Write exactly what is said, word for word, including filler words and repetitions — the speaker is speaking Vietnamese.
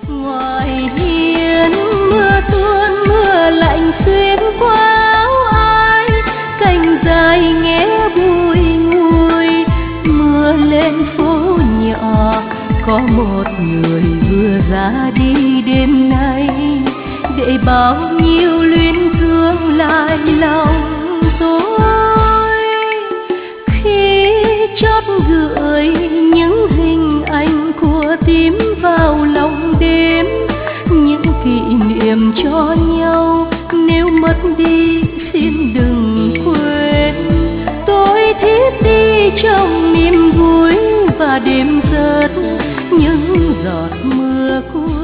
Ngoài hiên mưa tuôn mưa lạnh xuyên qua áo ai, cành dài nghe bùi ngùi. Mưa lên phố nhỏ có một người vừa ra đi đêm nay, để bao nhiêu luyến thương lại lòng tôi. Khi chót gửi những hình ảnh của tím vào lòng đêm, những kỷ niệm cho nhau nếu mất đi xin đừng quên. Tôi thiếp đi trong niềm vui và đêm rớt những giọt mưa cuối.